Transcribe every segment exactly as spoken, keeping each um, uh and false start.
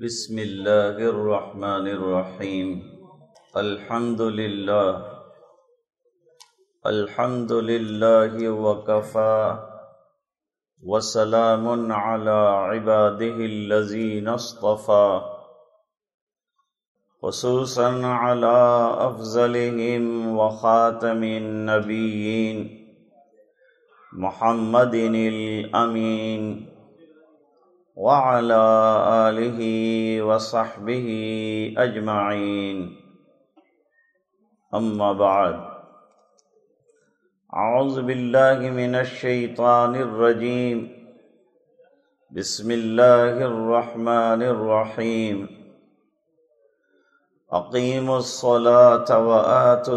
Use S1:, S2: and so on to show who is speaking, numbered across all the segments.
S1: بسم اللہ الرحمن الرحیم الحمد للہ الحمد للہ وکفی وسلام علی عباده الذین اصطفی خصوصا علی افضلهم وخاتم النبیین محمد الامین وعلى آلہ وصحبہ اجمعین اما بعد اعوذ باللہ من الشیطان الرجیم بسم اللہ الرحمن الرحیم اقیموا الصلاة وآتوا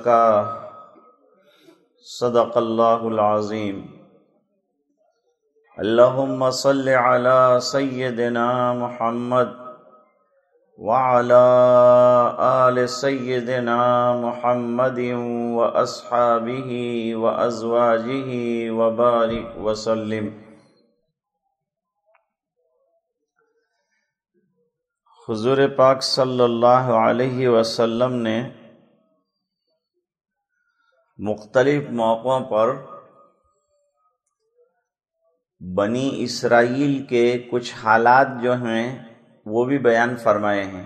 S1: الزکاة صدق اللہ العظیم اللہم صل علی سیدنا محمد وعلی آل سیدنا محمد واصحابہ وازواجہ وبارک وسلم۔ حضور پاک صلی اللہ علیہ وسلم نے مختلف موقعوں پر بنی اسرائیل کے کچھ حالات جو ہیں وہ بھی بیان فرمائے ہیں،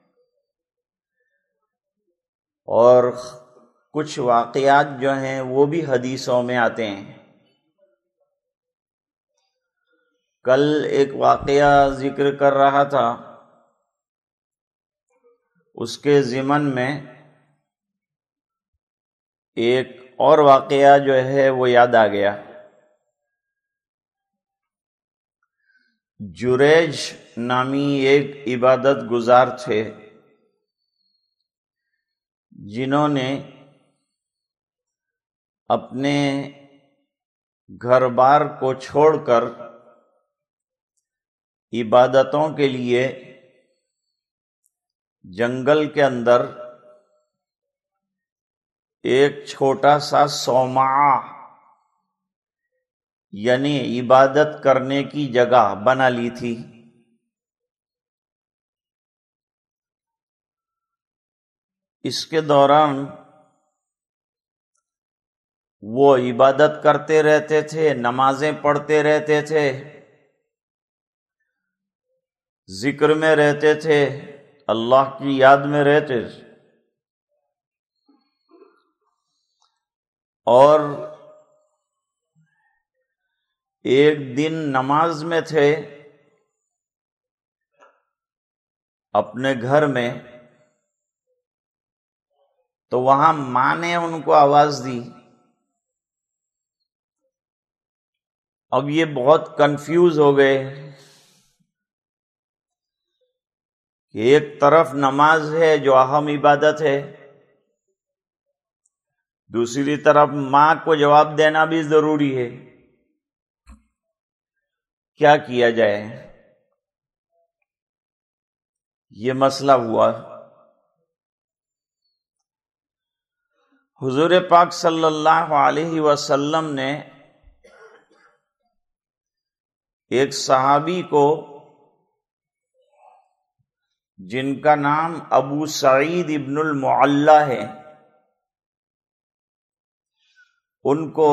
S1: اور کچھ واقعات جو ہیں وہ بھی حدیثوں میں آتے ہیں۔ کل ایک واقعہ ذکر کر رہا تھا، اس کے ضمن میں ایک اور واقعہ جو ہے وہ یاد آ گیا۔ جریج نامی ایک عبادت گزار تھے جنہوں نے اپنے گھر بار کو چھوڑ کر عبادتوں کے لیے جنگل کے اندر ایک چھوٹا سا صومعہ یعنی عبادت کرنے کی جگہ بنا لی تھی۔ اس کے دوران وہ عبادت کرتے رہتے تھے، نمازیں پڑھتے رہتے تھے، ذکر میں رہتے تھے، اللہ کی یاد میں رہتے تھے، اور ایک دن نماز میں تھے اپنے گھر میں، تو وہاں ماں نے ان کو آواز دی۔ اب یہ بہت کنفیوز ہو گئے کہ ایک طرف نماز ہے جو اہم عبادت ہے، دوسری طرف ماں کو جواب دینا بھی ضروری ہے، کیا کیا جائے؟ یہ مسئلہ ہوا۔ حضور پاک صلی اللہ علیہ وسلم نے ایک صحابی کو جن کا نام ابو سعید ابن المعلی ہے، ان کو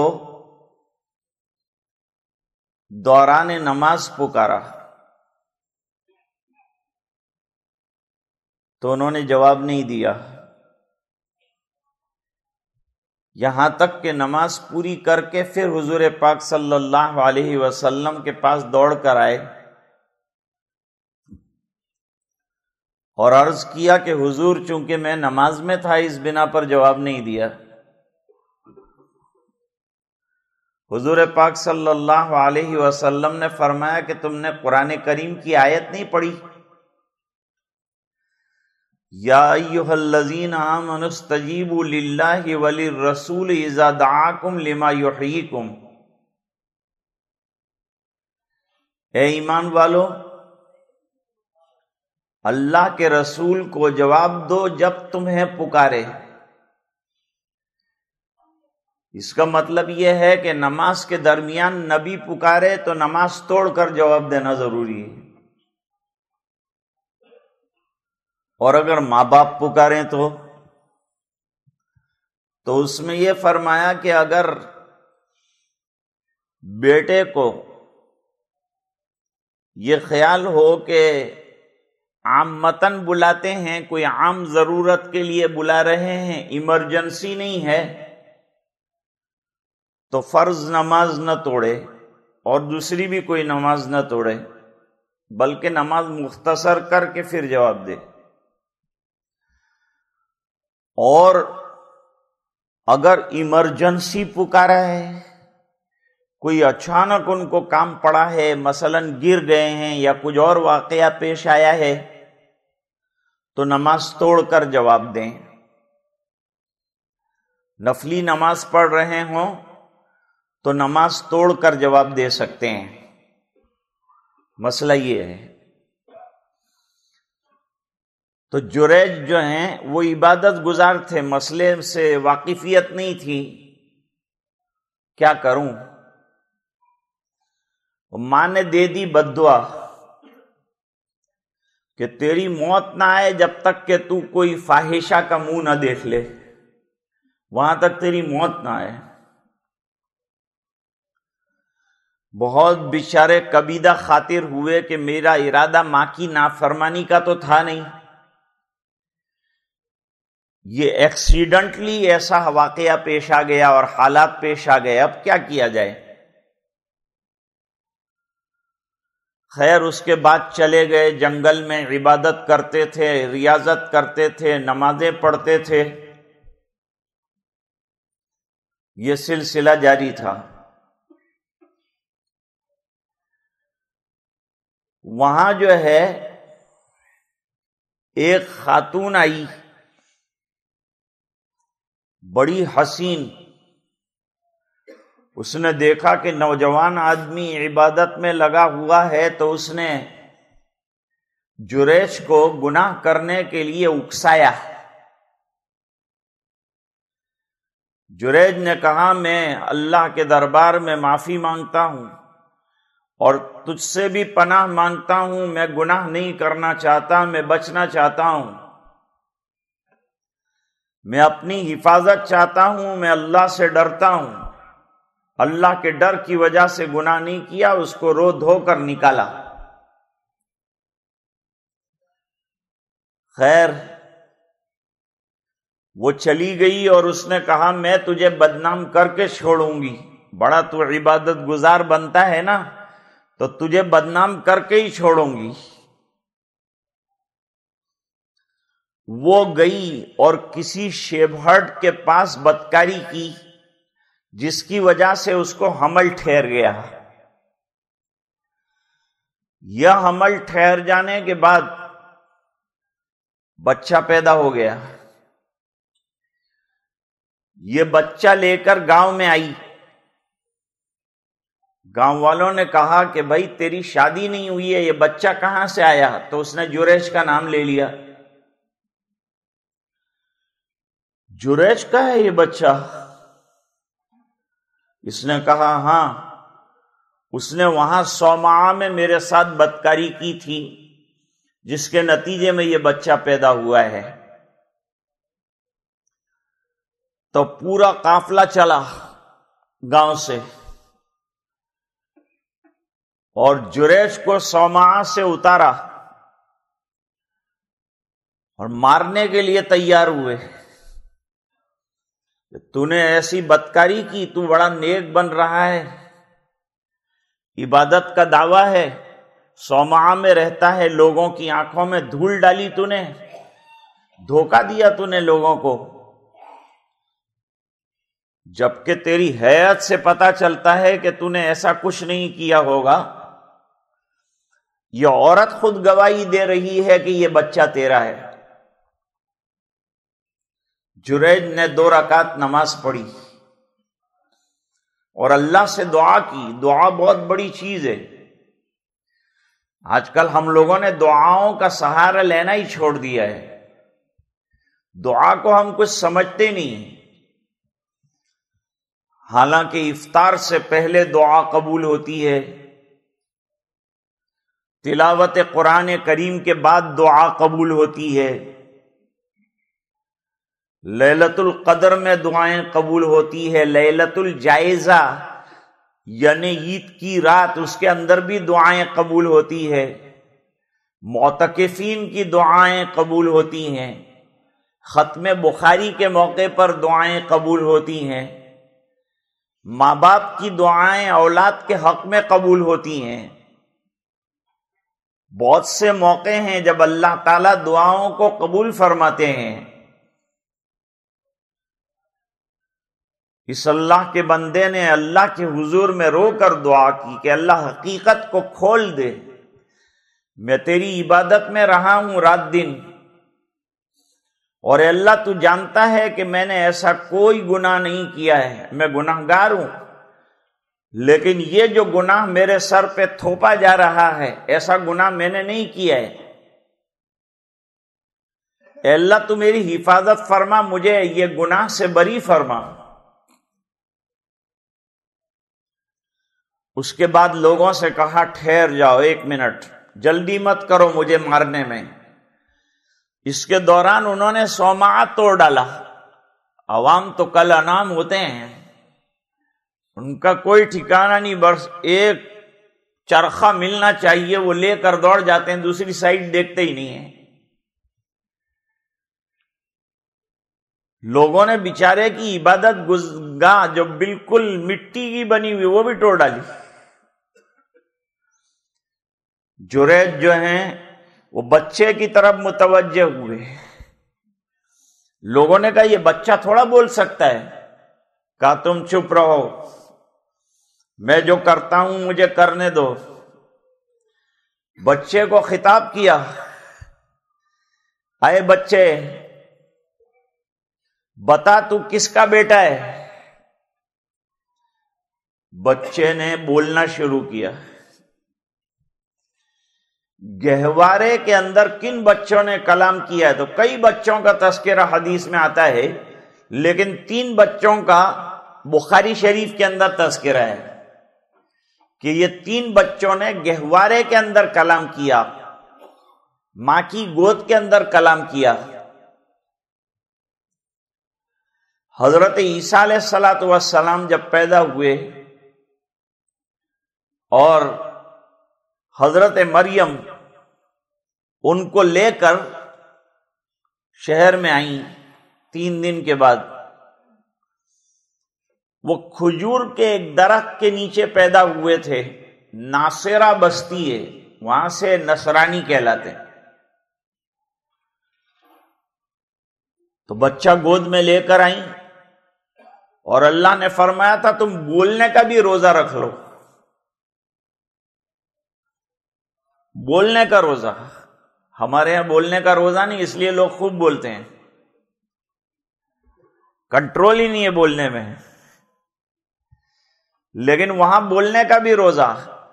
S1: دوران نماز پکارا تو انہوں نے جواب نہیں دیا، یہاں تک کہ نماز پوری کر کے پھر حضور پاک صلی اللہ علیہ وسلم کے پاس دوڑ کر آئے اور عرض کیا کہ حضور چونکہ میں نماز میں تھا اس بنا پر جواب نہیں دیا۔ حضور پاک صلی اللہ علیہ وسلم نے فرمایا کہ تم نے قرآن کریم کی آیت نہیں پڑھی، یا ایھا الذین آمنوا استجیبوا للہ وللرسول اذا دعاکم لما یحییکم، اے ایمان والو اللہ کے رسول کو جواب دو جب تمہیں پکارے۔ اس کا مطلب یہ ہے کہ نماز کے درمیان نبی پکارے تو نماز توڑ کر جواب دینا ضروری ہے۔ اور اگر ماں باپ پکاریں تو تو اس میں یہ فرمایا کہ اگر بیٹے کو یہ خیال ہو کہ عامتاً بلاتے ہیں، کوئی عام ضرورت کے لیے بلا رہے ہیں، ایمرجنسی نہیں ہے، تو فرض نماز نہ توڑے اور دوسری بھی کوئی نماز نہ توڑے، بلکہ نماز مختصر کر کے پھر جواب دے۔ اور اگر ایمرجنسی پکارا ہے، کوئی اچانک ان کو کام پڑا ہے، مثلاً گر گئے ہیں یا کچھ اور واقعہ پیش آیا ہے، تو نماز توڑ کر جواب دیں۔ نفلی نماز پڑھ رہے ہوں تو نماز توڑ کر جواب دے سکتے ہیں۔ مسئلہ یہ ہے۔ تو جریج جو ہیں وہ عبادت گزار تھے، مسئلے سے واقفیت نہیں تھی، کیا کروں؟ ماں نے دے دی بد دعا کہ تیری موت نہ آئے جب تک کہ تو کوئی فاحشہ کا منہ نہ دیکھ لے، وہاں تک تیری موت نہ آئے۔ بہت بیچارے کبیدہ خاطر ہوئے کہ میرا ارادہ ماں کی نافرمانی کا تو تھا نہیں، یہ ایکسیڈنٹلی ایسا واقعہ پیش آ گیا اور حالات پیش آ گئے، اب کیا کیا جائے؟ خیر اس کے بعد چلے گئے جنگل میں، عبادت کرتے تھے، ریاضت کرتے تھے، نمازیں پڑھتے تھے، یہ سلسلہ جاری تھا۔ وہاں جو ہے ایک خاتون آئی، بڑی حسین، اس نے دیکھا کہ نوجوان آدمی عبادت میں لگا ہوا ہے، تو اس نے جریج کو گناہ کرنے کے لیے اکسایا۔ جریج نے کہا میں اللہ کے دربار میں معافی مانگتا ہوں اور تجھ سے بھی پناہ مانگتا ہوں، میں گناہ نہیں کرنا چاہتا، میں بچنا چاہتا ہوں، میں اپنی حفاظت چاہتا ہوں، میں اللہ سے ڈرتا ہوں۔ اللہ کے ڈر کی وجہ سے گناہ نہیں کیا، اس کو رو دھو کر نکالا۔ خیر وہ چلی گئی اور اس نے کہا میں تجھے بدنام کر کے چھوڑوں گی، بڑا تو عبادت گزار بنتا ہے نا، تو تجھے بدنام کر کے ہی چھوڑوں گی۔ وہ گئی اور کسی شیبہرڈ کے پاس بدکاری کی، جس کی وجہ سے اس کو حمل ٹھہر گیا۔ یہ حمل ٹھہر جانے کے بعد بچہ پیدا ہو گیا۔ یہ بچہ لے کر گاؤں میں آئی، گاؤں والوں نے کہا کہ بھائی تیری شادی نہیں ہوئی ہے، یہ بچہ کہاں سے آیا؟ تو اس نے جریج کا نام لے لیا۔ جریج کا ہے یہ بچہ؟ اس نے کہا ہاں، اس نے وہاں صومعہ میں میرے ساتھ بدکاری کی تھی، جس کے نتیجے میں یہ بچہ پیدا ہوا ہے۔ تو پورا قافلہ چلا گاؤں سے اور جریج کو صومعہ سے اتارا اور مارنے کے لیے تیار ہوئے۔ تو نے ایسی بدکاری کی، تو بڑا نیک بن رہا ہے، عبادت کا دعویٰ ہے، صومعہ میں رہتا ہے، لوگوں کی آنکھوں میں دھول ڈالی، تو نے دھوکہ دیا، تو نے لوگوں کو، جبکہ تیری حیت سے پتہ چلتا ہے کہ تو نے ایسا کچھ نہیں کیا ہوگا۔ یہ عورت خود گواہی دے رہی ہے کہ یہ بچہ تیرا ہے۔ جریج نے دو رکعت نماز پڑھی اور اللہ سے دعا کی۔ دعا بہت بڑی چیز ہے۔ آج کل ہم لوگوں نے دعاؤں کا سہارا لینا ہی چھوڑ دیا ہے، دعا کو ہم کچھ سمجھتے نہیں، حالانکہ افطار سے پہلے دعا قبول ہوتی ہے، تلاوت قرآن کریم کے بعد دعا قبول ہوتی ہے، لیلۃ القدر میں دعائیں قبول ہوتی ہے، لیلۃ الجائزہ یعنی عید کی رات اس کے اندر بھی دعائیں قبول ہوتی ہے، معتکفین کی دعائیں قبول ہوتی ہیں، ختم بخاری کے موقع پر دعائیں قبول ہوتی ہیں، ماں باپ کی دعائیں اولاد کے حق میں قبول ہوتی ہیں۔ بہت سے موقع ہیں جب اللہ تعالیٰ دعاؤں کو قبول فرماتے ہیں۔ اس اللہ کے بندے نے اللہ کے حضور میں رو کر دعا کی کہ اللہ حقیقت کو کھول دے، میں تیری عبادت میں رہا ہوں رات دن، اور اے اللہ تو جانتا ہے کہ میں نے ایسا کوئی گناہ نہیں کیا ہے، میں گناہگار ہوں، لیکن یہ جو گناہ میرے سر پہ تھوپا جا رہا ہے ایسا گناہ میں نے نہیں کیا ہے، اے اللہ تو میری حفاظت فرما، مجھے یہ گناہ سے بری فرما۔ اس کے بعد لوگوں سے کہا ٹھہر جاؤ ایک منٹ، جلدی مت کرو مجھے مارنے میں۔ اس کے دوران انہوں نے صومعہ توڑ ڈالا۔ عوام تو کل انعام ہوتے ہیں، ان کا کوئی ٹھکانہ نہیں، بس ایک چرخہ ملنا چاہیے وہ لے کر دوڑ جاتے ہیں، دوسری سائڈ دیکھتے ہی نہیں ہیں۔ لوگوں نے بیچارے کی عبادت گاہ جو بالکل مٹی کی بنی ہوئی وہ بھی توڑ ڈالی۔ جریج جو ہیں وہ بچے کی طرف متوجہ ہوئے، لوگوں نے کہا یہ بچہ تھوڑا بول سکتا ہے، کہا تم چپ رہو، میں جو کرتا ہوں مجھے کرنے دو۔ بچے کو خطاب کیا، اے بچے بتا تو کس کا بیٹا ہے؟ بچے نے بولنا شروع کیا۔ گہوارے کے اندر کن بچوں نے کلام کیا ہے؟ تو کئی بچوں کا تذکرہ حدیث میں آتا ہے، لیکن تین بچوں کا بخاری شریف کے اندر تذکرہ ہے کہ یہ تین بچوں نے گہوارے کے اندر کلام کیا، ماں کی گود کے اندر کلام کیا۔ حضرت عیسیٰ علیہ الصلوۃ والسلام جب پیدا ہوئے اور حضرت مریم ان کو لے کر شہر میں آئیں تین دن کے بعد، وہ کھجور کے ایک درخت کے نیچے پیدا ہوئے تھے، ناصرہ بستی ہے، وہاں سے نصرانی کہلاتے ہیں۔ تو بچہ گود میں لے کر آئیں، اور اللہ نے فرمایا تھا تم بولنے کا بھی روزہ رکھ لو، بولنے کا روزہ۔ ہمارے یہاں بولنے کا روزہ نہیں، اس لیے لوگ خوب بولتے ہیں، کنٹرول ہی نہیں ہے بولنے میں، لیکن وہاں بولنے کا بھی روزہ۔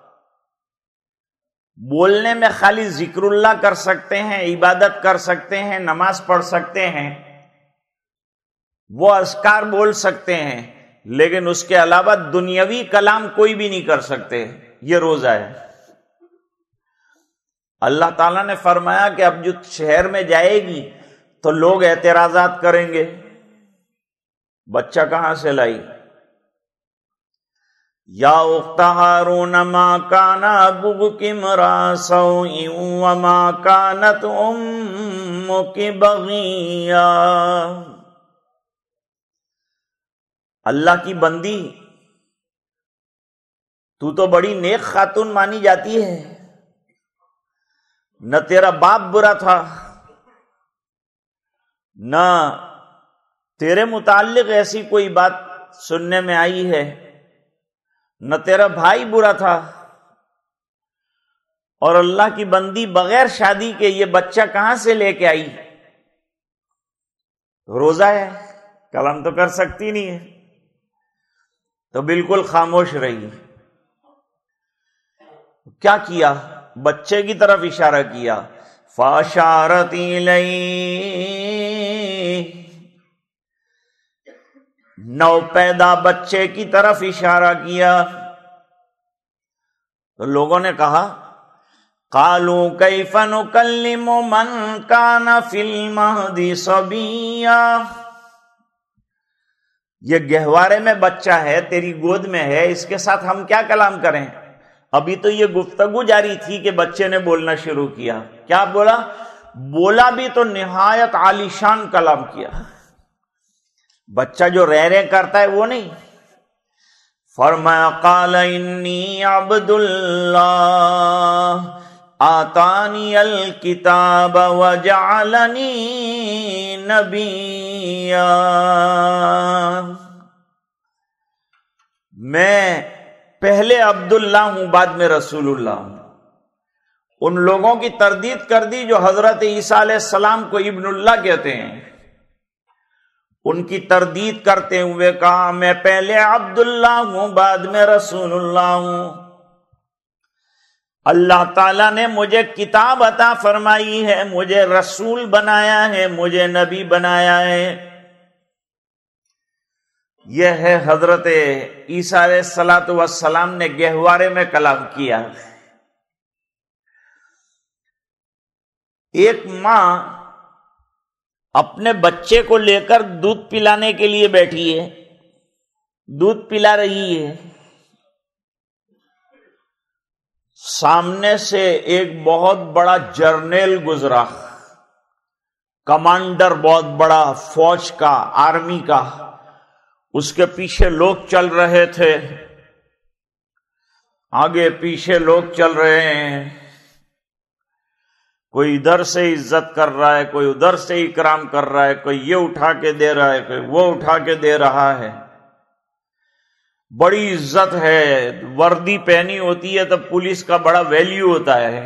S1: بولنے میں خالی ذکر اللہ کر سکتے ہیں، عبادت کر سکتے ہیں، نماز پڑھ سکتے ہیں، وہ اذکار بول سکتے ہیں، لیکن اس کے علاوہ دنیاوی کلام کوئی بھی نہیں کر سکتے۔ یہ روزہ ہے۔ اللہ تعالیٰ نے فرمایا کہ اب جو شہر میں جائے گی تو لوگ اعتراضات کریں گے، بچہ کہاں سے لائی؟ یا اخت ہارون ما کان ابوک امرأ سوء وما کانت امک بغیا۔ اللہ کی بندی تو تو بڑی نیک خاتون مانی جاتی ہے، نہ تیرا باپ برا تھا، نہ تیرے متعلق ایسی کوئی بات سننے میں آئی ہے، نہ تیرا بھائی برا تھا، اور اللہ کی بندی بغیر شادی کے یہ بچہ کہاں سے لے کے آئی؟ روزہ ہے، کلام تو کر سکتی نہیں ہے، تو بالکل خاموش رہی۔ کیا کیا؟ بچے کی طرف اشارہ کیا، فاشارت الیہ، نو پیدا بچے کی طرف اشارہ کیا۔ تو لوگوں نے کہا قالوا کیف نکلم من کان فی المہد صبیا، یہ گہوارے میں بچہ ہے، تیری گود میں ہے، اس کے ساتھ ہم کیا کلام کریں؟ ابھی تو یہ گفتگو جاری تھی کہ بچے نے بولنا شروع کیا. کیا بولا؟ بولا بھی تو نہایت عالیشان کلام کیا. بچہ جو رہ رہ کرتا ہے وہ نہیں. فرمایا قال انی عبد اللہ آتانی الکتاب وجعلنی نبیا، میں پہلے عبداللہ ہوں، بعد میں رسول اللہ ہوں. ان لوگوں کی تردید کر دی جو حضرت عیسیٰ علیہ السلام کو ابن اللہ کہتے ہیں. ان کی تردید کرتے ہوئے کہا میں پہلے عبداللہ ہوں، بعد میں رسول اللہ ہوں. اللہ تعالیٰ نے مجھے کتاب عطا فرمائی ہے، مجھے رسول بنایا ہے، مجھے نبی بنایا ہے. یہ ہے حضرت عیسیٰ علیہ الصلوۃ والسلام نے گہوارے میں کلام کیا. ایک ماں اپنے بچے کو لے کر دودھ پلانے کے لیے بیٹھی ہے، دودھ پلا رہی ہے. سامنے سے ایک بہت بڑا جرنیل گزرا، کمانڈر، بہت بڑا فوج کا، آرمی کا. اس کے پیچھے لوگ چل رہے تھے، آگے پیچھے لوگ چل رہے ہیں. کوئی ادھر سے عزت کر رہا ہے، کوئی ادھر سے اکرام کر رہا ہے، کوئی یہ اٹھا کے دے رہا ہے، کوئی وہ اٹھا کے دے رہا ہے. بڑی عزت ہے. وردی پہنی ہوتی ہے تو پولیس کا بڑا ویلیو ہوتا ہے.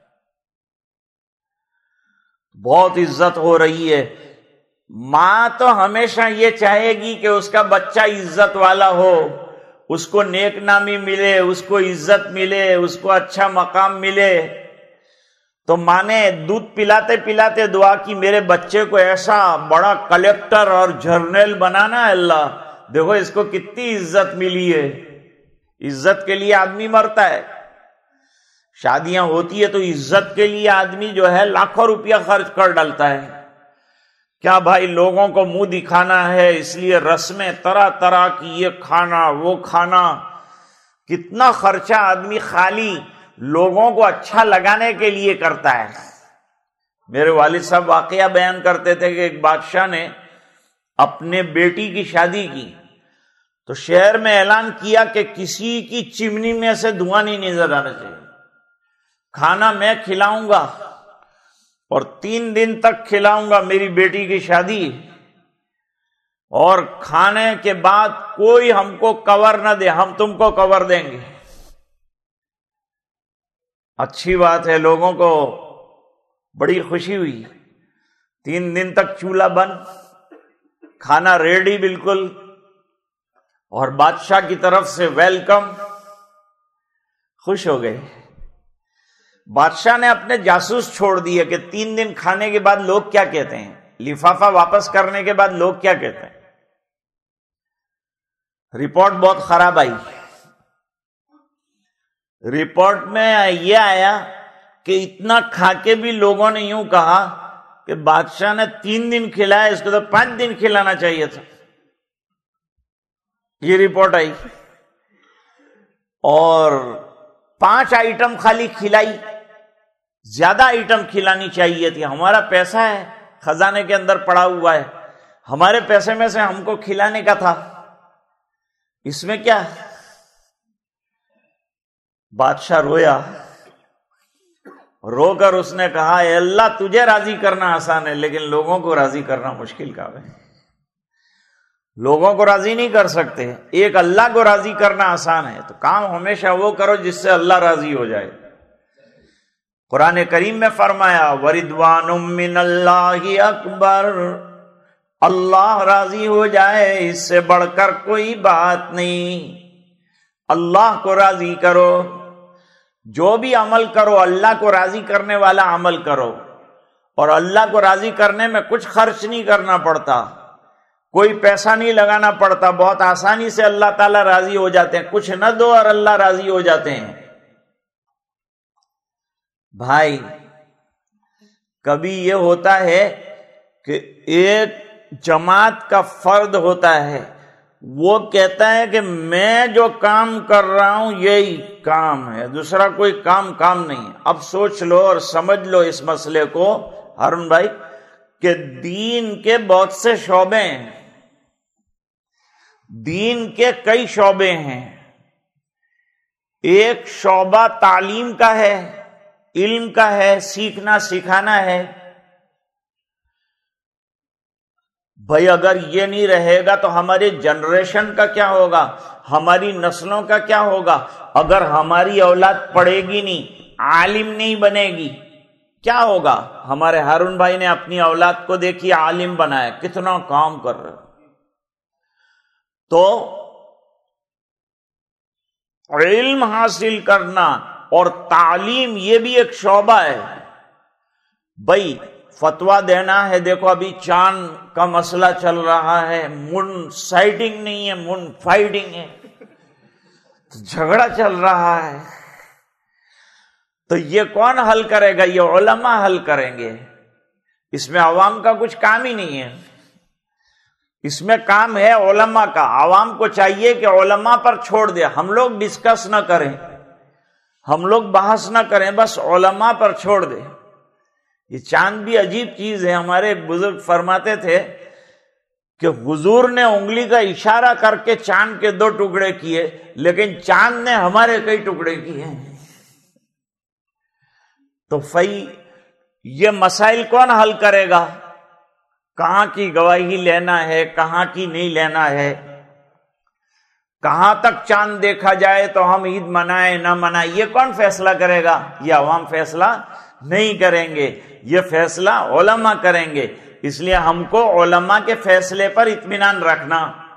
S1: بہت عزت ہو رہی ہے. ماں تو ہمیشہ یہ چاہے گی کہ اس کا بچہ عزت والا ہو، اس کو نیک نامی ملے، اس کو عزت ملے، اس کو اچھا مقام ملے. تو ماں نے دودھ پلاتے پلاتے دعا کی میرے بچے کو ایسا بڑا کلیکٹر اور جرنیل بنانا ہے اللہ. دیکھو اس کو کتنی عزت ملی ہے. عزت کے لیے آدمی مرتا ہے. شادیاں ہوتی ہے تو عزت کے لیے آدمی جو ہے لاکھوں روپیہ خرچ کر ڈالتا ہے. کیا بھائی لوگوں کو منہ دکھانا ہے، اس لیے رسمیں طرح طرح کی، یہ کھانا وہ کھانا. کتنا خرچہ آدمی خالی لوگوں کو اچھا لگانے کے لیے کرتا ہے. میرے والد صاحب واقعہ بیان کرتے تھے کہ ایک بادشاہ نے اپنے بیٹی کی شادی کی تو شہر میں اعلان کیا کہ کسی کی چمنی میں سے دھواں نہیں نظر آنا چاہیے. کھانا میں کھلاؤں گا اور تین دن تک کھلاؤں گا میری بیٹی کی شادی، اور کھانے کے بعد کوئی ہم کو کور نہ دے، ہم تم کو کور دیں گے. اچھی بات ہے، لوگوں کو بڑی خوشی ہوئی. تین دن تک چولہا بند، کھانا ریڈی بالکل، اور بادشاہ کی طرف سے ویلکم. خوش ہو گئے. بادشاہ نے اپنے جاسوس چھوڑ دیے کہ تین دن کھانے کے بعد لوگ کیا کہتے ہیں، لفافہ واپس کرنے کے بعد لوگ کیا کہتے ہیں. رپورٹ بہت خراب آئی. رپورٹ میں یہ آیا کہ اتنا کھا کے بھی لوگوں نے یوں کہا کہ بادشاہ نے تین دن کھلایا، اس کو تو پانچ دن کھلانا چاہیے تھا. یہ رپورٹ آئی. اور پانچ آئٹم خالی کھلائی، زیادہ آئٹم کھلانی چاہیے تھی. ہمارا پیسہ ہے خزانے کے اندر پڑا ہوا ہے، ہمارے پیسے میں سے ہم کو کھلانے کا تھا، اس میں کیا. بادشاہ رویا. رو کر اس نے کہا اے اللہ تجھے راضی کرنا آسان ہے لیکن لوگوں کو راضی کرنا مشکل کام ہے. لوگوں کو راضی نہیں کر سکتے، ایک اللہ کو راضی کرنا آسان ہے. تو کام ہمیشہ وہ کرو جس سے اللہ راضی ہو جائے. قرآن کریم میں فرمایا وَرِضْوَانٌ مِّنَ اللَّهِ اکبر، اللہ راضی ہو جائے اس سے بڑھ کر کوئی بات نہیں. اللہ کو راضی کرو، جو بھی عمل کرو اللہ کو راضی کرنے والا عمل کرو. اور اللہ کو راضی کرنے میں کچھ خرچ نہیں کرنا پڑتا، کوئی پیسہ نہیں لگانا پڑتا، بہت آسانی سے اللہ تعالیٰ راضی ہو جاتے ہیں. کچھ نہ دو اور اللہ راضی ہو جاتے ہیں. بھائی کبھی یہ ہوتا ہے کہ ایک جماعت کا فرد ہوتا ہے، وہ کہتا ہے کہ میں جو کام کر رہا ہوں یہی کام ہے، دوسرا کوئی کام کام نہیں ہے۔ اب سوچ لو اور سمجھ لو اس مسئلے کو ہارون بھائی کہ دین کے بہت سے شعبے ہیں، دین کے کئی شعبے ہیں۔ ایک شعبہ تعلیم کا ہے، علم کا ہے، سیکھنا سکھانا ہے۔ بھائی اگر یہ نہیں رہے گا تو ہمارے جنریشن کا کیا ہوگا، ہماری نسلوں کا کیا ہوگا؟ اگر ہماری اولاد پڑھے گی نہیں، عالم نہیں بنے گی، کیا ہوگا؟ ہمارے ہارون بھائی نے اپنی اولاد کو دیکھی عالم بنایا، کتنا کام کر رہے۔ تو علم حاصل کرنا اور تعلیم یہ بھی ایک شعبہ ہے۔ بھائی فتویٰ دینا ہے، دیکھو ابھی چاند کا مسئلہ چل رہا ہے، مون سائٹنگ نہیں ہے، مون فائٹنگ ہے، جھگڑا چل رہا ہے، تو یہ کون حل کرے گا؟ یہ علماء حل کریں گے۔ اس میں عوام کا کچھ کام ہی نہیں ہے، اس میں کام ہے علماء کا۔ عوام کو چاہیے کہ علماء پر چھوڑ دے، ہم لوگ ڈسکس نہ کریں، ہم لوگ بحث نہ کریں، بس علماء پر چھوڑ دے۔ یہ چاند بھی عجیب چیز ہے، ہمارے ایک بزرگ فرماتے تھے کہ حضور نے انگلی کا اشارہ کر کے چاند کے دو ٹکڑے کیے، لیکن چاند نے ہمارے کئی ٹکڑے کیے۔ تو فی یہ مسائل کون حل کرے گا؟ کہاں کی گواہی لینا ہے، کہاں کی نہیں لینا ہے، کہاں تک چاند دیکھا جائے تو ہم عید منائیں نہ منائیں، یہ کون فیصلہ کرے گا؟ یہ عوام فیصلہ نہیں کریں گے، یہ فیصلہ علماء کریں گے۔ اس لیے ہم کو علماء کے فیصلے پر اطمینان رکھنا۔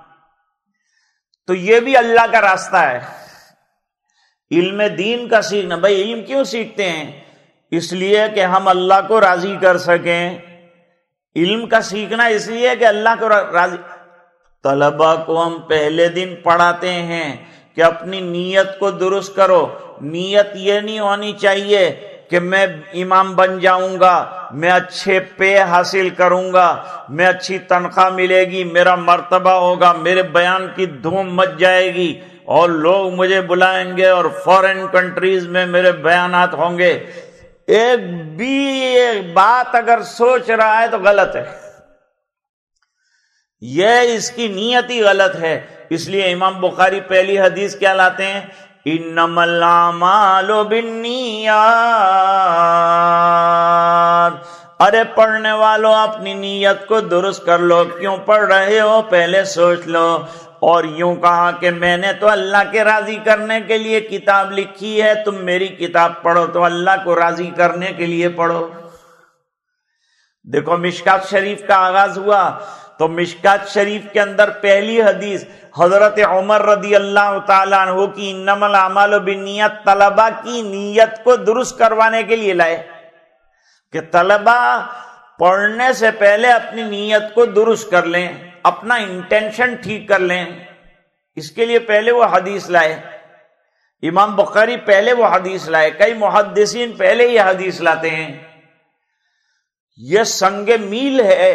S1: تو یہ بھی اللہ کا راستہ ہے، علم دین کا سیکھنا۔ بھائی علم کیوں سیکھتے ہیں؟ اس لیے کہ ہم اللہ کو راضی کر سکیں۔ علم کا سیکھنا اس لیے کہ اللہ کو راضی۔ طلبہ کو ہم پہلے دن پڑھاتے ہیں کہ اپنی نیت کو درست کرو۔ نیت یہ نہیں ہونی چاہیے کہ میں امام بن جاؤں گا، میں اچھے پے حاصل کروں گا، میں اچھی تنخواہ ملے گی، میرا مرتبہ ہوگا، میرے بیان کی دھوم مچ جائے گی اور لوگ مجھے بلائیں گے اور فورن کنٹریز میں میرے بیانات ہوں گے۔ ایک بھی ایک بات اگر سوچ رہا ہے تو غلط ہے، یہ اس کی نیت ہی غلط ہے۔ اس لیے امام بخاری پہلی حدیث کیا لاتے ہیں؟ انما الاعمال بالنیات۔ ارے پڑھنے والوں اپنی نیت کو درست کر لو، کیوں پڑھ رہے ہو پہلے سوچ لو۔ اور یوں کہا کہ میں نے تو اللہ کے راضی کرنے کے لیے کتاب لکھی ہے، تم میری کتاب پڑھو تو اللہ کو راضی کرنے کے لیے پڑھو۔ دیکھو مشکات شریف کا آغاز ہوا تو مشکات شریف کے اندر پہلی حدیث حضرت عمر رضی اللہ تعالیٰ عنہ کی انما الاعمال بالنیات، طلبہ کی نیت کو درست کروانے کے لیے لائے کہ طلبہ پڑھنے سے پہلے اپنی نیت کو درست کر لیں، اپنا انٹینشن ٹھیک کر لیں۔ اس کے لیے پہلے وہ حدیث لائے، امام بخاری پہلے وہ حدیث لائے، کئی محدثین پہلے یہ حدیث لاتے ہیں۔ یہ سنگ میل ہے،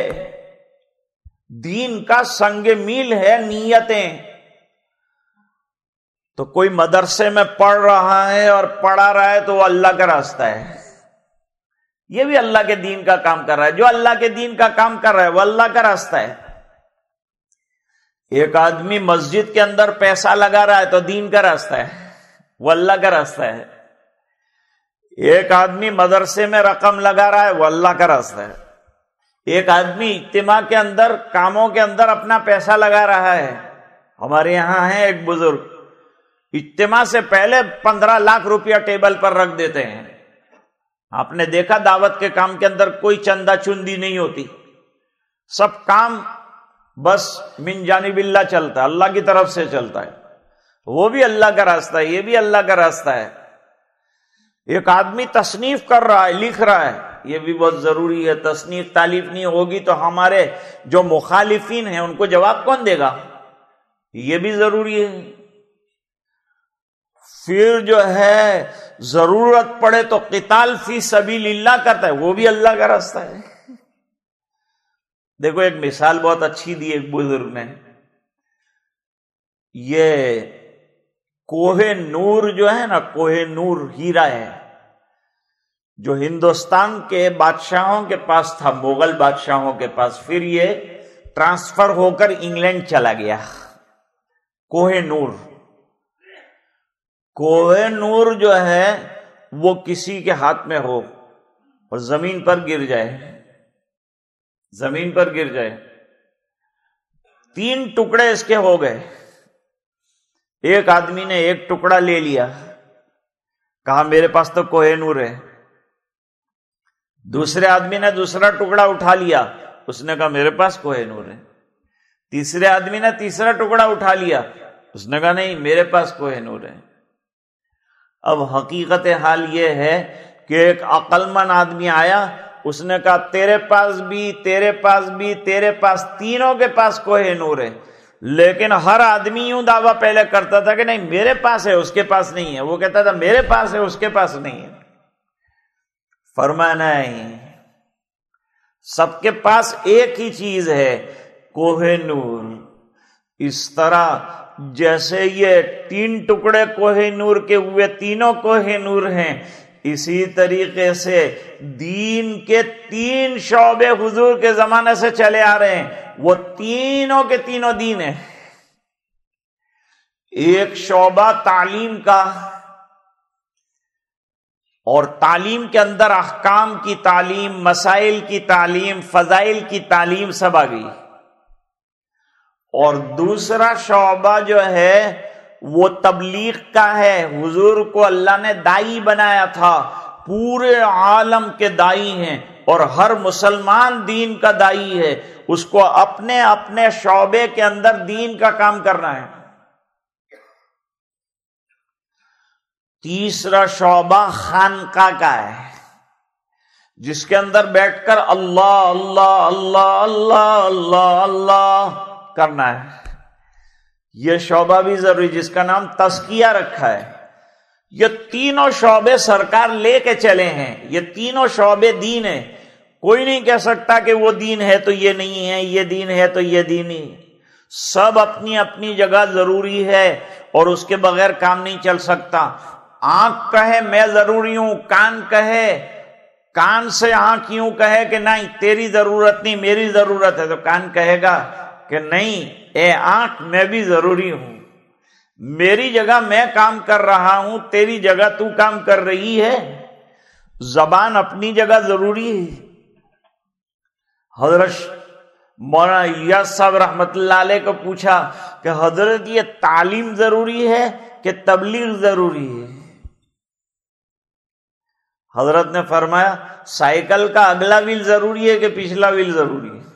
S1: دین کا سنگ میل ہے نیتیں۔ تو کوئی مدرسے میں پڑھ رہا ہے اور پڑھا رہا ہے تو وہ اللہ کا راستہ ہے، یہ بھی اللہ کے دین کا کام کر رہا ہے۔ جو اللہ کے دین کا کام کر رہا ہے وہ اللہ کا راستہ ہے۔ ایک آدمی مسجد کے اندر پیسہ لگا رہا ہے تو دین کا راستہ ہے، وہ اللہ کا راستہ ہے۔ ایک آدمی مدرسے میں رقم لگا رہا ہے وہ اللہ کا راستہ ہے۔ ایک آدمی اجتماع کے اندر کاموں کے اندر اپنا پیسہ لگا رہا ہے۔ ہمارے یہاں ہے ایک بزرگ، اجتماع سے پہلے پندرہ لاکھ روپیہ ٹیبل پر رکھ دیتے ہیں۔ آپ نے دیکھا دعوت کے کام کے اندر کوئی چندہ چندی نہیں ہوتی، سب کام بس من جانب اللہ چلتا ہے، اللہ کی طرف سے چلتا ہے۔ وہ بھی اللہ کا راستہ ہے، یہ بھی اللہ کا راستہ ہے۔ ایک آدمی تصنیف کر رہا ہے، لکھ رہا ہے، یہ بھی بہت ضروری ہے۔ تصنیف تالیف نہیں ہوگی تو ہمارے جو مخالفین ہیں ان کو جواب کون دے گا، یہ بھی ضروری ہے۔ پھر جو ہے ضرورت پڑے تو قتال فی سبیل اللہ کرتا ہے، وہ بھی اللہ کا راستہ ہے۔ دیکھو ایک مثال بہت اچھی دی ایک بزرگ نے، یہ کوہ نور جو ہے نا، کوہ نور ہیرا ہے جو ہندوستان کے بادشاہوں کے پاس تھا، مغل بادشاہوں کے پاس، پھر یہ ٹرانسفر ہو کر انگلینڈ چلا گیا۔ کوہ نور کوہ نور جو ہے وہ کسی کے ہاتھ میں ہو اور زمین پر گر جائے، زمین پر گر جائے، تین ٹکڑے اس کے ہو گئے۔ ایک آدمی نے ایک ٹکڑا لے لیا، کہا میرے پاس تو کوہ نور ہے۔ دوسرے آدمی نے دوسرا ٹکڑا اٹھا لیا، اس نے کہا میرے پاس کوہ نور ہے۔ تیسرے آدمی نے تیسرا ٹکڑا اٹھا لیا، اس نے کہا نہیں میرے پاس کوہ نور ہے۔ اب حقیقت حال یہ ہے کہ ایک عقل مند آدمی آیا، اس نے کہا تیرے پاس بھی، تیرے پاس بھی، تیرے پاس، تینوں کے پاس کوہ نور ہے، لیکن ہر آدمی یوں دعویٰ پہلے کرتا تھا کہ نہیں میرے پاس ہے، اس کے پاس نہیں ہے، وہ کہتا تھا میرے پاس ہے، اس کے پاس نہیں ہے۔ فرمایا نہیں، سب کے پاس ایک ہی چیز ہے، کوہ نور۔ اس طرح جیسے یہ تین ٹکڑے کوہ نور کے ہوئے تینوں کوہ نور ہیں، اسی طریقے سے دین کے تین شعبے حضور کے زمانے سے چلے آ رہے ہیں، وہ تینوں کے تینوں دین ہیں۔ ایک شعبہ تعلیم کا، اور تعلیم کے اندر احکام کی تعلیم، مسائل کی تعلیم، فضائل کی تعلیم سب آ گئی۔ اور دوسرا شعبہ جو ہے وہ تبلیغ کا ہے، حضور کو اللہ نے دائی بنایا تھا، پورے عالم کے دائی ہیں، اور ہر مسلمان دین کا دائی ہے، اس کو اپنے اپنے شعبے کے اندر دین کا کام کرنا ہے۔ تیسرا شعبہ خانقاہ کا ہے، جس کے اندر بیٹھ کر اللہ اللہ اللہ اللہ اللہ اللہ کرنا ہے۔ یہ شعبہ بھی ضروری، جس کا نام تزکیہ رکھا ہے۔ یہ تینوں شعبے سرکار لے کے چلے ہیں، یہ تینوں شعبے دین ہیں۔ کوئی نہیں کہہ سکتا کہ وہ دین ہے تو یہ نہیں ہے، یہ دین ہے تو یہ دین نہیں۔ سب اپنی اپنی جگہ ضروری ہے، اور اس کے بغیر کام نہیں چل سکتا۔ آنکھ کہے میں ضروری ہوں، کان کہے، کان سے آنکھ یوں کہے کہ نہیں تیری ضرورت نہیں میری ضرورت ہے، تو کان کہے گا کہ نہیں اے آنکھ میں بھی ضروری ہوں، میری جگہ میں کام کر رہا ہوں، تیری جگہ تو کام کر رہی ہے۔ زبان اپنی جگہ ضروری ہے۔ حضرت مولانا الیاس صاحب رحمت اللہ علیہ کو پوچھا کہ حضرت یہ تعلیم ضروری ہے کہ تبلیغ ضروری ہے؟ حضرت نے فرمایا سائیکل کا اگلا ویل ضروری ہے کہ پچھلا ویل ضروری ہے؟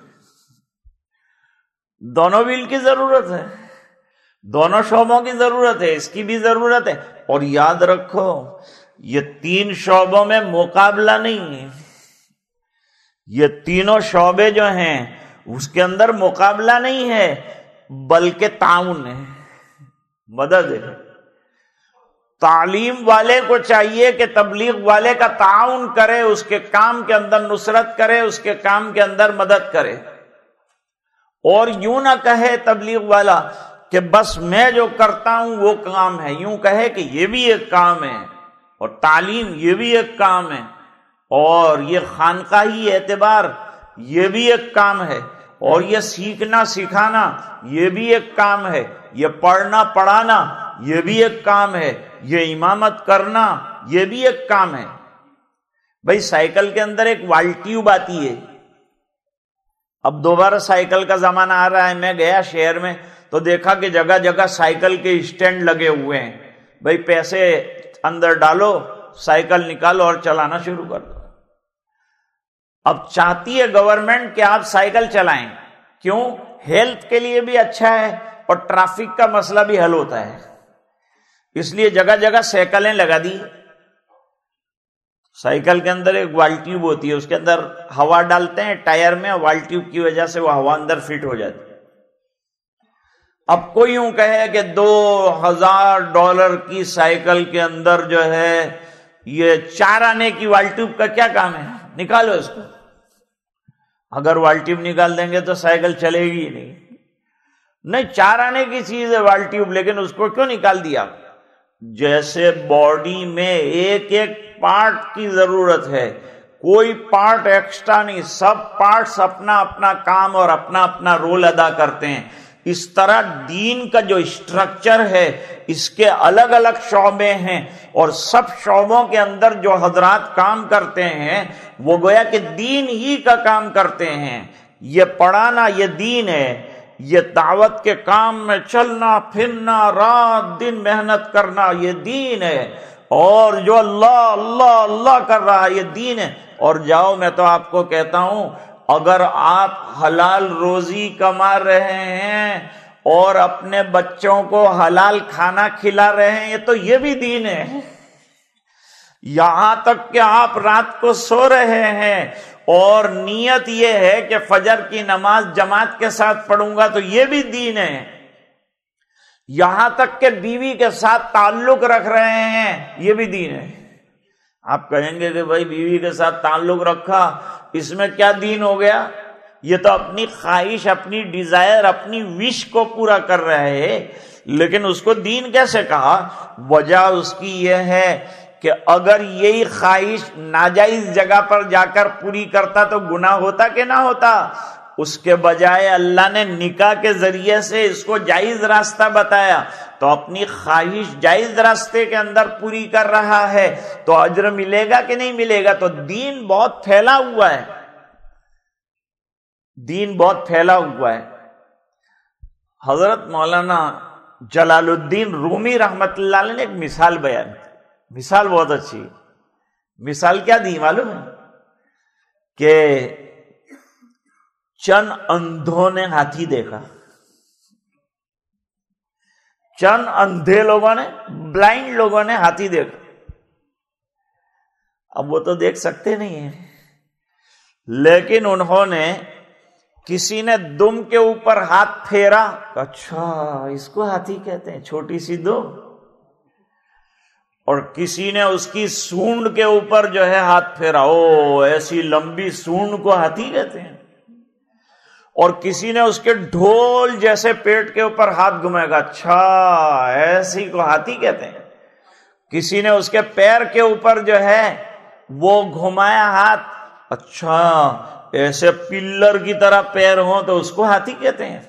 S1: دونوں ویل کی ضرورت ہے، دونوں شعبوں کی ضرورت ہے، اس کی بھی ضرورت ہے۔ اور یاد رکھو یہ تین شعبوں میں مقابلہ نہیں ہے، یہ تینوں شعبے جو ہیں اس کے اندر مقابلہ نہیں ہے، بلکہ تعاون ہے، مدد ہے۔ تعلیم والے کو چاہیے کہ تبلیغ والے کا تعاون کرے، اس کے کام کے اندر نصرت کرے، اس کے کام کے اندر مدد کرے، اور یوں نہ کہے تبلیغ والا کہ بس میں جو کرتا ہوں وہ کام ہے، یوں کہے کہ یہ بھی ایک کام ہے، اور تعلیم یہ بھی ایک کام ہے، اور یہ خانقاہی اعتبار یہ بھی ایک کام ہے، اور یہ سیکھنا سکھانا یہ بھی ایک کام ہے، یہ پڑھنا پڑھانا یہ بھی ایک کام ہے، یہ امامت کرنا یہ بھی ایک کام ہے۔ بھائی سائیکل کے اندر ایک وال ٹیوب آتی ہے، اب دوبارہ سائیکل کا زمانہ آ رہا ہے، میں گیا شہر میں تو دیکھا کہ جگہ جگہ سائیکل کے اسٹینڈ لگے ہوئے ہیں، بھائی پیسے اندر ڈالو، سائیکل نکالو اور چلانا شروع کر دو۔ اب چاہتی ہے گورنمنٹ کہ آپ سائیکل چلائیں، کیوں؟ ہیلتھ کے لیے بھی اچھا ہے اور ٹریفک کا مسئلہ بھی حل ہوتا ہے، اس لیے جگہ جگہ سائیکلیں لگا دی۔ سائیکل کے اندر ایک وال ٹیوب ہوتی ہے، اس کے اندر ہوا ڈالتے ہیں ٹائر میں، وال ٹیوب کی وجہ سے وہ ہوا اندر فٹ ہو جاتی ہے۔ اب کوئی یوں کہے کہ دو ہزار ڈالر کی سائیکل کے اندر جو ہے یہ چار آنے کی وال ٹیوب کا کیا کام ہے؟ نکالو اس کو. اگر وال ٹیوب نکال دیں گے تو سائیکل چلے گی نہیں. نہیں، چار آنے کی چیز ہے وال ٹیوب، لیکن اس کو کیوں نکال دیا؟ جیسے باڈی میں ایک ایک پارٹ کی ضرورت ہے، کوئی پارٹ ایکسٹرا نہیں، سب پارٹس اپنا اپنا کام اور اپنا اپنا رول ادا کرتے ہیں. اس طرح دین کا جو اسٹرکچر ہے اس کے الگ الگ شعبے ہیں، اور سب شعبوں کے اندر جو حضرات کام کرتے ہیں وہ گویا کہ دین ہی کا کام کرتے ہیں. یہ پڑھانا یہ دین ہے، یہ دعوت کے کام میں چلنا پھرنا رات دن محنت کرنا یہ دین ہے، اور جو اللہ اللہ اللہ کر رہا ہے یہ دین ہے. اور جاؤ، میں تو آپ کو کہتا ہوں، اگر آپ حلال روزی کما رہے ہیں اور اپنے بچوں کو حلال کھانا کھلا رہے ہیں، یہ تو یہ بھی دین ہے. یہاں تک کہ آپ رات کو سو رہے ہیں اور نیت یہ ہے کہ فجر کی نماز جماعت کے ساتھ پڑھوں گا، تو یہ بھی دین ہے. یہاں تک کہ بیوی کے ساتھ تعلق رکھ رہے ہیں، یہ بھی دین ہے. آپ کہیں گے کہ بھائی بیوی کے ساتھ تعلق رکھا، اس میں کیا دین ہو گیا؟ یہ تو اپنی خواہش، اپنی ڈیزائر، اپنی وش کو پورا کر رہے ہیں، لیکن اس کو دین کیسے کہا؟ وجہ اس کی یہ ہے کہ اگر یہی خواہش ناجائز جگہ پر جا کر پوری کرتا تو گناہ ہوتا کہ نہ ہوتا؟ اس کے بجائے اللہ نے نکاح کے ذریعے سے اس کو جائز راستہ بتایا، تو اپنی خواہش جائز راستے کے اندر پوری کر رہا ہے تو اجر ملے گا کہ نہیں ملے گا؟ تو دین بہت پھیلا ہوا ہے، دین بہت پھیلا ہوا ہے. حضرت مولانا جلال الدین رومی رحمت اللہ علیہ نے ایک مثال بیان کی، مثال بہت اچھی. مثال کیا دی معلوم ہے؟ کہ چند اندھوں نے ہاتھی دیکھا، چند اندھے لوگوں نے، بلائنڈ لوگوں نے ہاتھی دیکھا. اب وہ تو دیکھ سکتے نہیں ہیں، لیکن انہوں نے، کسی نے دم کے اوپر ہاتھ پھیرا، اچھا اس کو ہاتھی کہتے ہیں، چھوٹی سی دم. اور کسی نے اس کی سونڈ کے اوپر جو ہے ہاتھ پھیرا، او ایسی لمبی سونڈ کو ہاتھی کہتے ہیں. اور کسی نے اس کے ڈھول جیسے پیٹ کے اوپر ہاتھ گھمائے گا، اچھا ایسی کو ہاتھی کہتے ہیں. کسی نے اس کے پیر کے اوپر جو ہے وہ گھمایا ہاتھ، اچھا ایسے پلر کی طرح پیر ہوں تو اس کو ہاتھی کہتے ہیں.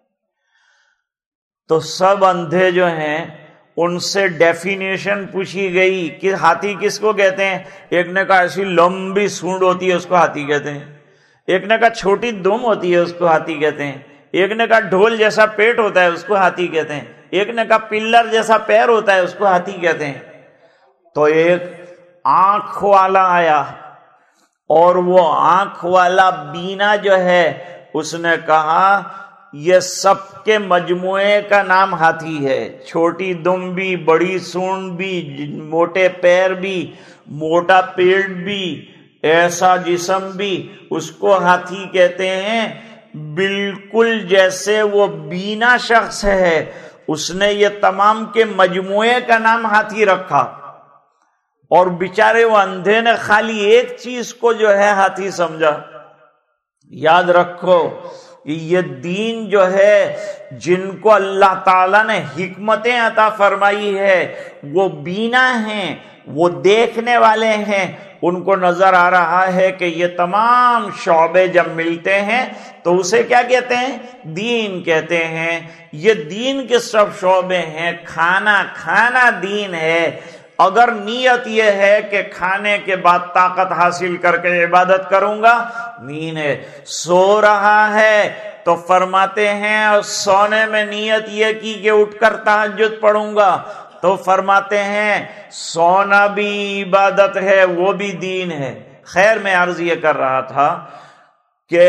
S1: تو سب اندھے جو ہیں ان سے ڈیفینیشن پوچھی گئی کہ ہاتھی کس کو کہتے ہیں. ایک نے کہا ایسی لمبی سونڈ ہوتی ہے اس کو ہاتھی کہتے ہیں، ایک نے کہا چھوٹی دم ہوتی ہے اس کو ہاتھی کہتے ہیں، ایک نے کہا ڈھول جیسا پیٹ ہوتا ہے اس کو ہاتھی کہتے ہیں، ایک نے کہا پلر جیسا پیر ہوتا ہے اس کو ہاتھی کہتے ہیں. تو ایک آنکھ والا آیا، اور وہ آنکھ والا بینا جو ہے اس نے کہا یہ سب کے مجموعے کا نام ہاتھی ہے، چھوٹی دم بھی، بڑی سونڈ بھی، موٹے پیر بھی، موٹا پیٹ بھی، ایسا جسم بھی، اس کو ہاتھی کہتے ہیں. بالکل جیسے وہ بینا شخص ہے اس نے یہ تمام کے مجموعے کا نام ہاتھی رکھا، اور بیچارے وہ اندھے نے خالی ایک چیز کو جو ہے ہاتھی سمجھا. یاد رکھو یہ دین جو ہے، جن کو اللہ تعالیٰ نے حکمتیں عطا فرمائی ہے وہ بینا ہیں، وہ دیکھنے والے ہیں. ان کو نظر آ رہا ہے کہ یہ تمام شعبے جب ملتے ہیں تو اسے کیا کہتے ہیں؟ دین کہتے ہیں. یہ دین کے سب شعبے ہیں. کھانا کھانا دین ہے. اگر نیت یہ ہے کہ کھانے کے بعد طاقت حاصل کر کے عبادت کروں گا، دین ہے. سو رہا ہے تو فرماتے ہیں اور سونے میں نیت یہ کی کہ اٹھ کر تہجد پڑھوں گا، تو فرماتے ہیں سونا بھی عبادت ہے، وہ بھی دین ہے. خیر میں عرض یہ کر رہا تھا کہ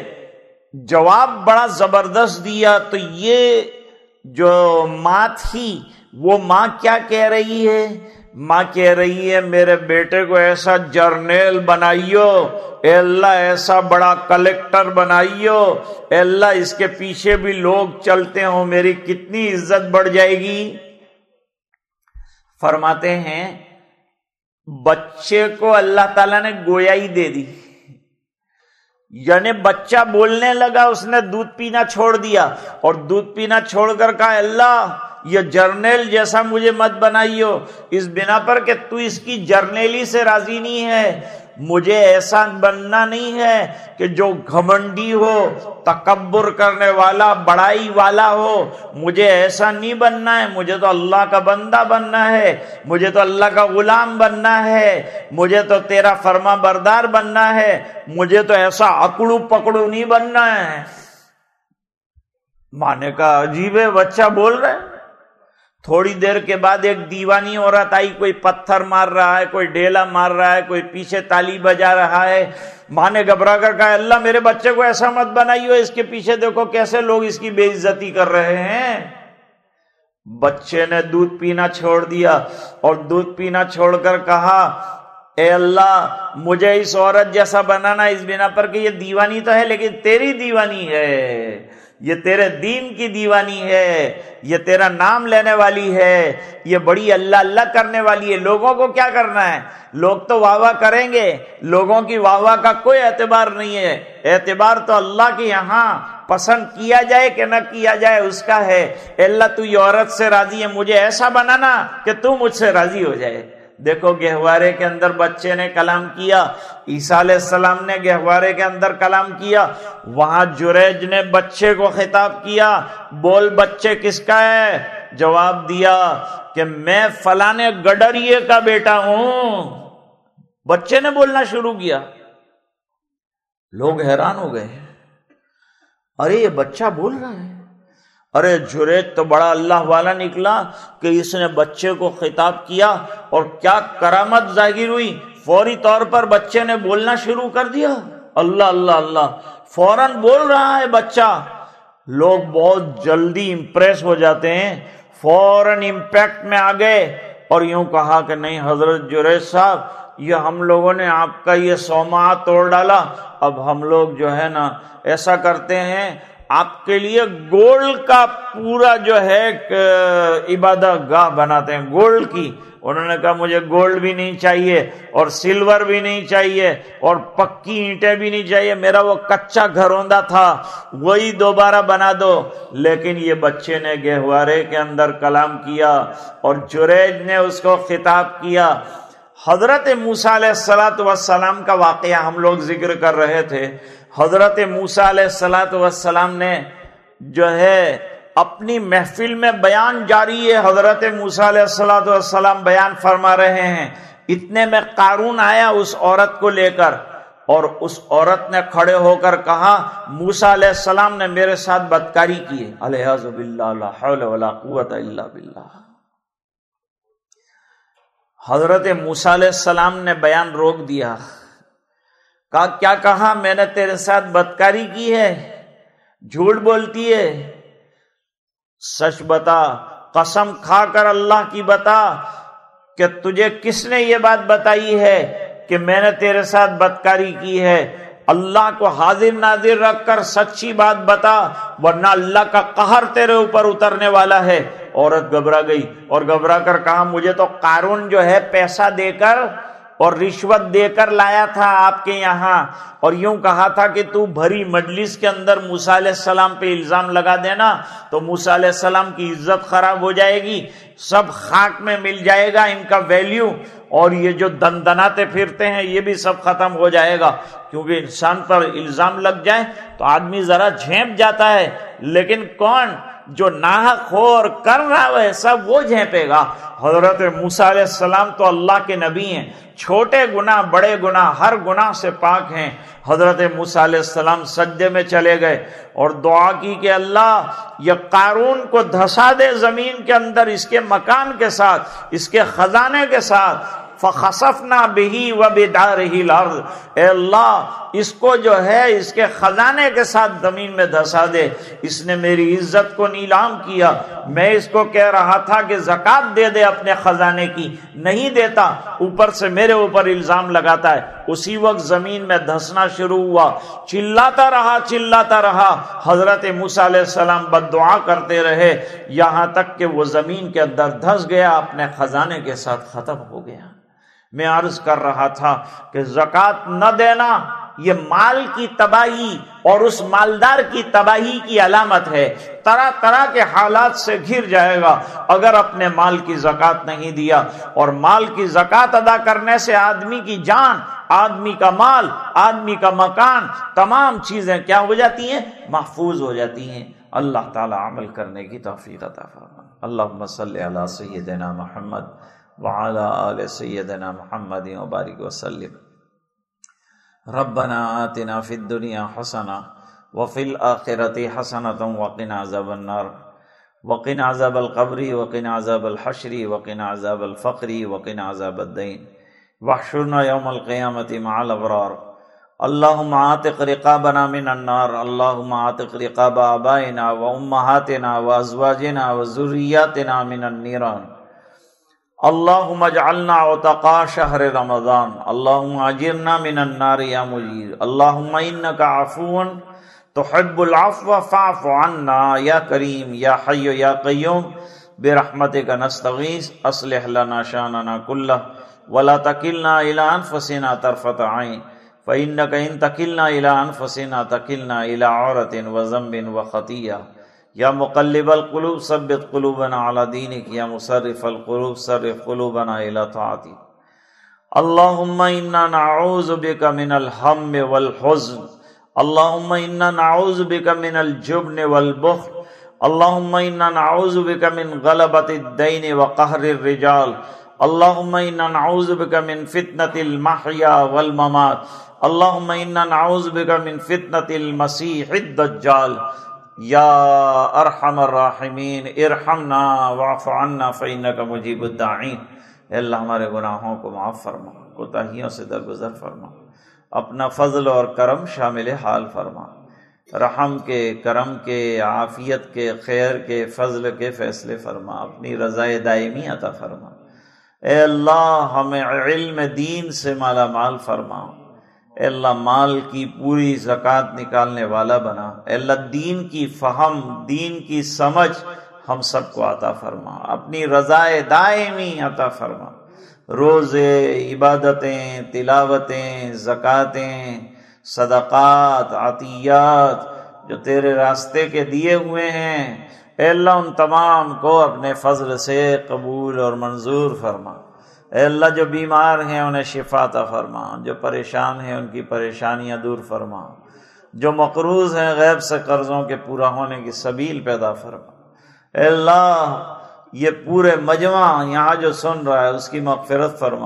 S1: جواب بڑا زبردست دیا. تو یہ جو ماں تھی وہ ماں کیا کہہ رہی ہے؟ ماں کہہ رہی ہے میرے بیٹے کو ایسا جرنیل بنائیو، اے اللہ ایسا بڑا کلیکٹر بنائیو، اے اللہ اس کے پیچھے بھی لوگ چلتے ہوں، میری کتنی عزت بڑھ جائے گی. فرماتے ہیں بچے کو اللہ تعالیٰ نے گویائی دے دی، یعنی بچہ بولنے لگا، اس نے دودھ پینا چھوڑ دیا، اور دودھ پینا چھوڑ کر کہا اللہ یہ جرنیل جیسا مجھے مت بنائیو، اس بنا پر کہ تو اس کی جرنیلی سے راضی نہیں ہے، مجھے ایسا بننا نہیں ہے کہ جو گھمنڈی ہو، تکبر کرنے والا، بڑائی والا ہو، مجھے ایسا نہیں بننا ہے، مجھے تو اللہ کا بندہ بننا ہے، مجھے تو اللہ کا غلام بننا ہے، مجھے تو تیرا فرما بردار بننا ہے، مجھے تو ایسا اکڑو پکڑو نہیں بننا ہے۔ ماں نے کہا عجیب ہے، بچہ بول رہا ہے۔ تھوڑی دیر کے بعد ایک دیوانی عورت آئی، کوئی پتھر مار رہا ہے، کوئی ڈیلا مار رہا ہے، کوئی پیچھے تالی بجا رہا ہے۔ ماں نے گھبرا کر کہا اللہ میرے بچے کو ایسا مت بنائیو، اس کے پیچھے دیکھو کیسے لوگ اس کی بے عزتی کر رہے ہیں۔ بچے نے دودھ پینا چھوڑ دیا اور دودھ پینا چھوڑ کر کہا اے اللہ مجھے اس عورت جیسا بنانا، اس بنا پر کہ یہ دیوانی تو ہے لیکن تیری دیوانی ہے، یہ تیرے دین کی دیوانی ہے، یہ تیرا نام لینے والی ہے، یہ بڑی اللہ اللہ کرنے والی ہے۔ لوگوں کو کیا کرنا ہے؟ لوگ تو واہ واہ کریں گے، لوگوں کی واہ واہ کا کوئی اعتبار نہیں ہے، اعتبار تو اللہ کے یہاں پسند کیا جائے کہ نہ کیا جائے اس کا ہے۔ اے اللہ تو یہ عورت سے راضی ہے، مجھے ایسا بنانا کہ تو مجھ سے راضی ہو جائے۔ دیکھو گہوارے کے اندر بچے نے کلام کیا، عیسیٰ علیہ السلام نے گہوارے کے اندر کلام کیا، وہاں جریج نے بچے کو خطاب کیا، بول بچے کس کا ہے؟ جواب دیا کہ میں فلانے گڈریے کا بیٹا ہوں۔ بچے نے بولنا شروع کیا، لوگ حیران ہو گئے، ارے یہ بچہ بول رہا ہے۔ ارے جریج تو بڑا اللہ والا نکلا کہ اس نے بچے کو خطاب کیا، اور کیا کرامت ظاہر ہوئی، فوری طور پر بچے نے بولنا شروع کر دیا، اللہ اللہ اللہ، فوراً بول رہا ہے بچہ۔ لوگ بہت جلدی امپریس ہو جاتے ہیں، فوراً امپیکٹ میں آ گئے اور یوں کہا کہ نہیں حضرت جریج صاحب، یہ ہم لوگوں نے آپ کا یہ صومعہ توڑ ڈالا، اب ہم لوگ جو ہے نا ایسا کرتے ہیں، آپ کے لیے گولڈ کا پورا جو ہے عبادت گاہ بناتے ہیں، گولڈ کی۔ انہوں نے کہا مجھے گولڈ بھی نہیں چاہیے اور سلور بھی نہیں چاہیے اور پکی اینٹیں بھی نہیں چاہیے، میرا وہ کچا گھروندا تھا وہی دوبارہ بنا دو۔ لیکن یہ بچے نے گہوارے کے اندر کلام کیا اور جریج نے اس کو خطاب کیا۔ حضرت موسیٰ علیہ الصلاۃ والسلام کا واقعہ ہم لوگ ذکر کر رہے تھے۔ حضرت موسیٰ علیہ الصلاۃ والسلام نے جو ہے اپنی محفل میں بیان جاری ہے، حضرت موسیٰ علیہ الصلاۃ والسلام بیان فرما رہے ہیں، اتنے میں قارون آیا اس عورت کو لے کر، اور اس عورت نے کھڑے ہو کر کہا موسیٰ علیہ السلام نے میرے ساتھ بدکاری کی ہے، العیاذ باللہ، لا حول ولا قوت الا باللہ۔ حضرت موسیٰ علیہ السلام نے بیان روک دیا، کہا کیا کہا؟ میں نے تیرے ساتھ بدکاری کی ہے، جھوٹ بولتی ہے، سچ بتا، قسم کھا کر اللہ کی بتا کہ تجھے کس نے یہ بات بتائی ہے کہ میں نے تیرے ساتھ بدکاری کی ہے؟ اللہ کو حاضر ناظر رکھ کر سچی بات بتا، ورنہ اللہ کا قہر تیرے اوپر اترنے والا ہے۔ عورت گھبرا گئی اور گھبرا کر کہا مجھے تو قارون جو ہے پیسہ دے کر اور رشوت دے کر لایا تھا آپ کے یہاں، اور یوں کہا تھا کہ تو بھری مجلس کے اندر موسیٰ علیہ السلام پہ الزام لگا دینا تو موسیٰ علیہ السلام کی عزت خراب ہو جائے گی، سب خاک میں مل جائے گا ان کا ویلیو، اور یہ جو دندناتے پھرتے ہیں یہ بھی سب ختم ہو جائے گا، کیونکہ انسان پر الزام لگ جائے تو آدمی ذرا جھینپ جاتا ہے، لیکن کون جو ناحق ہو اور کر رہا ہے سب وہ جھینپے گا۔ حضرت موسیٰ علیہ السلام تو اللہ کے نبی ہیں، چھوٹے گناہ بڑے گناہ ہر گناہ سے پاک ہیں۔ حضرت موسیٰ علیہ السلام سجدے میں چلے گئے اور دعا کی کہ اللہ یہ قارون کو دھسا دے زمین کے اندر، اس کے مکان کے ساتھ، اس کے خزانے کے ساتھ، فَخَسَفْنَا بِهِ وَبِدَارِهِ الْأَرْضِ، اے اللہ اس کو جو ہے اس کے خزانے کے ساتھ زمین میں دھسا دے، اس نے میری عزت کو نیلام کیا، میں اس کو کہہ رہا تھا کہ زکوٰۃ دے دے اپنے خزانے کی، نہیں دیتا، اوپر سے میرے اوپر الزام لگاتا ہے۔ اسی وقت زمین میں دھسنا شروع ہوا، چلاتا رہا چلاتا رہا، حضرت موسیٰ علیہ السلام بد دعا کرتے رہے یہاں تک کہ وہ زمین کے اندر دھس گیا، اپنے خزانے کے ساتھ ختم ہو گیا۔ میں عرض کر رہا تھا کہ زکوٰۃ نہ دینا یہ مال کی تباہی اور اس مالدار کی تباہی کی علامت ہے، طرح طرح کے حالات سے گھر جائے گا اگر اپنے مال کی زکوٰۃ نہیں دیا۔ اور مال کی زکوٰۃ ادا کرنے سے آدمی کی جان، آدمی کا مال، آدمی کا مکان، تمام چیزیں کیا ہو جاتی ہیں؟ محفوظ ہو جاتی ہیں۔ اللہ تعالی عمل کرنے کی توفیق عطا فرمائے۔ اللہم صلی علی سیدنا محمد وعلی آل سیدنا محمد وبارک وسلم۔ ربنا آتنا فی الدنیا حسنہ وفی الآخرۃ حسنۃ وقنا عذاب النار وقنا عذاب القبر وقنا عذاب الحشر وقنا عذاب الفقر وقنا عذاب الدین واحشرنا یوم القیامۃ مع الابرار۔ اللہم اعتق رقابنا من النار، اللہم اعتق رقاب آبائنا وامہاتنا وازواجنا وذریاتنا من النیران، اللہم اجعلنا عتقاء شہر رمضان، اللہم اجرنا من النار یا مجیر، اللہم انک عفو تحب العفو فاعف عنا یا کریم یا حی یا قیوم برحمتک نستغیث اصلح لنا شاننا کلہ ولا تکلنا الی انفسنا طرفۃ عین فإنک ان تکلنا الی انفسنا تکلنا الی عورۃ وذنب وخطیہ، یا مقلب القلوب ثبت قلوبنا علی دینک، یا مصرف القلوب صرف قلوبنا الی طاعتک۔ اللہم انا نعوذ بک من الہم والحزن، اللہم انا نعوذ بک من الجبن والبخل، اللہم انا نعوذ بک من غلبۃ الدین وقہر الرجال، اللہم انا نعوذ بک من فتنۃ المحیا والممات، اللہم انا نعوذ بک من فتنۃ المسیح الدجال، یا ارحم الراحمین ارحمنا واعف عنا فإنک مجیب الداعین۔ اے اللہ ہمارے گناہوں کو معاف فرما، کوتاہیوں سے درگزر فرما، اپنا فضل اور کرم شامل حال فرما، رحم کے، کرم کے، عافیت کے، خیر کے، فضل کے فیصلے فرما، اپنی رضائے دائمی عطا فرما۔ اے اللہ ہمیں علم دین سے مالا مال فرما، اے اللہ مال کی پوری زکوٰۃ نکالنے والا بنا، اے اللہ دین کی فہم، دین کی سمجھ ہم سب کو عطا فرما، اپنی رضائے دائمی عطا فرما۔ روزے، عبادتیں، تلاوتیں، زکوٰۃیں، صدقات، عطیات جو تیرے راستے کے دیے ہوئے ہیں، اے اللہ ان تمام کو اپنے فضل سے قبول اور منظور فرما۔ اے اللہ جو بیمار ہیں انہیں شفا عطا فرما، جو پریشان ہیں ان کی پریشانیاں دور فرما، جو مقروض ہیں غیب سے قرضوں کے پورا ہونے کی سبیل پیدا فرما۔ اے اللہ یہ پورے مجمع یہاں جو سن رہا ہے اس کی مغفرت فرما،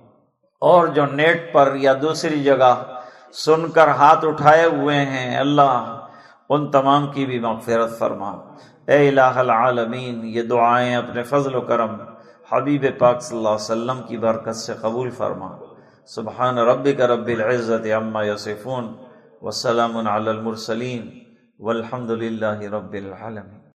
S1: اور جو نیٹ پر یا دوسری جگہ سن کر ہاتھ اٹھائے ہوئے ہیں اللہ ان تمام کی بھی مغفرت فرما۔ اے الہ العالمین یہ دعائیں اپنے فضل و کرم حبیب پاک صلی اللہ علیہ وسلم کی برکت سے قبول فرما۔ سبحان ربک رب العزت عما یصفون وسلام علی المرسلین والحمد للہ رب العالمین۔